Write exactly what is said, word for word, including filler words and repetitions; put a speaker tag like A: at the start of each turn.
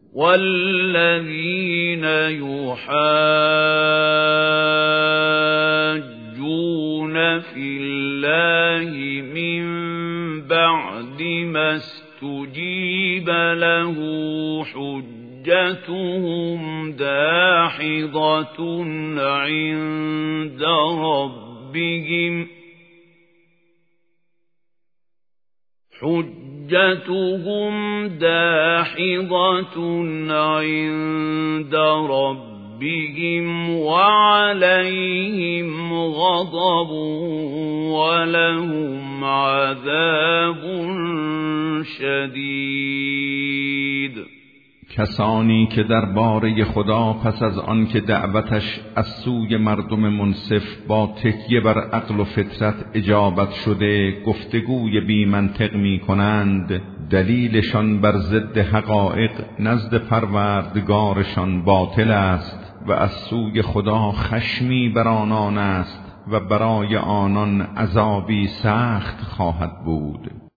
A: والذين يحاجون في الله من بعد ما استجيب له حجتهم داحضة عند ربهم حجتهم داحضة عند ربهم وعليهم غضب ولهم عذاب شدید.
B: کسانی که درباره خدا پس از آن که دعوتش از سوی مردم منصف با تکیه بر عقل و فطرت اجابت شده گفتگوی بی منطق می کنند، دلیلشان بر ضد حقایق نزد پروردگارشان باطل است و از سوی خدا خشمی بر آنان است و برای آنان عذابی سخت خواهد بود.